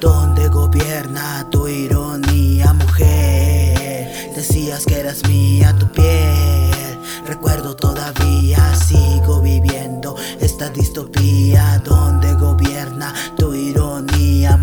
donde gobierna tu ironía, mujer. Decías que eras mía tu piel. Recuerdo todavía, sigo viviendo esta distopía donde gobierna tu ironía,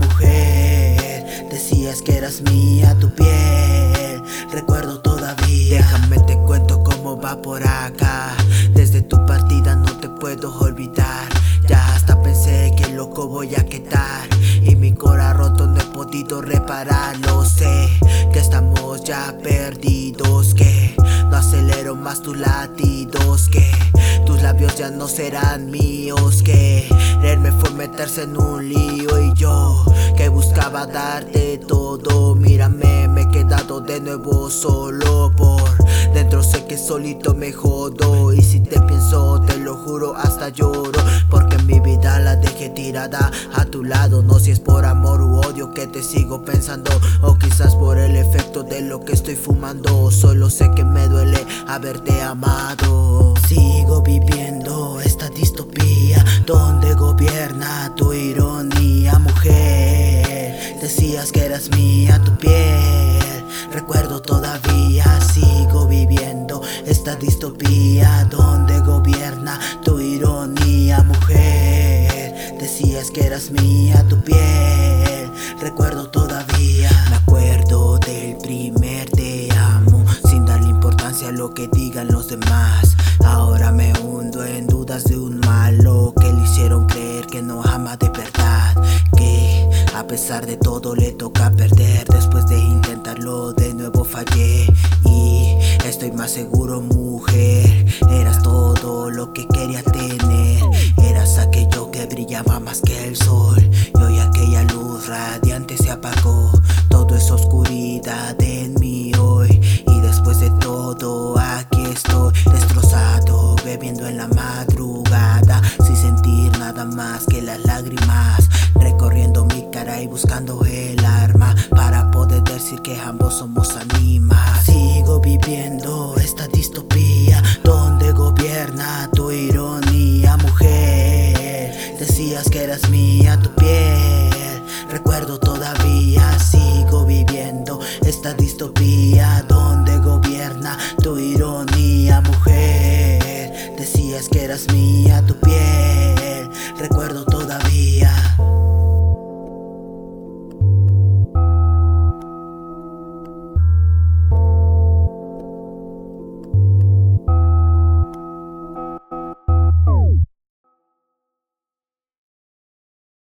mujer. Decías que eras mía tu piel. Recuerdo todavía. Déjame te cuento cómo va por acá. Desde tu partida no te puedo olvidar. Ya hasta pensé que loco voy a quedar. Y mi cora roto no he podido repararlo. Sé que estamos ya perdidos, que no acelero más tus latidos, que tus labios ya no serán míos, que quererme fue meterse en un lío. Y yo que buscaba darte todo, mírame, me he quedado de nuevo solo. Por dentro sé que solito me jodo. Y si te pienso, te lo juro, hasta lloro, porque mi vida la dejé tirada a tu lado. No si es por amor u odio que te sigo pensando, o quizás por el efecto de lo que estoy fumando. Solo sé que me duele haberte amado. Sigo viviendo esta distopía donde gobierna tu ironía, mujer. Decías que eras mía tu piel. Recuerdo todavía, sigo viviendo esta distopía donde gobierna tu ironía, mujer. Decías que eras mía tu piel. Recuerdo todavía. Me acuerdo del primer te amo, sin darle importancia a lo que digan los demás. Ahora me hundo en dudas de un malo que le hicieron creer que no ama de verdad, que a pesar de todo le toca perder. Después de intentarlo de nuevo fallé, y estoy más seguro, mujer. Eras todo lo que quería tener. Eras aquello que brillaba más que el sol. Y hoy aquella luz radiante se apagó. Todo es oscuridad en mí hoy. Y después de todo aquí estoy destrozado, bebiendo en la madrugada, sin sentir nada más que las lágrimas, recorriendo mi cara y buscando el arma para poder decir que ambos somos ánimas. Sigo viviendo esta distopía donde gobierna tu ironía, mujer. Decías que eras mía tu piel. Recuerdo todavía, sigo viviendo esta distopía donde gobierna tu ironía, mujer. Decías que eras mía tu piel.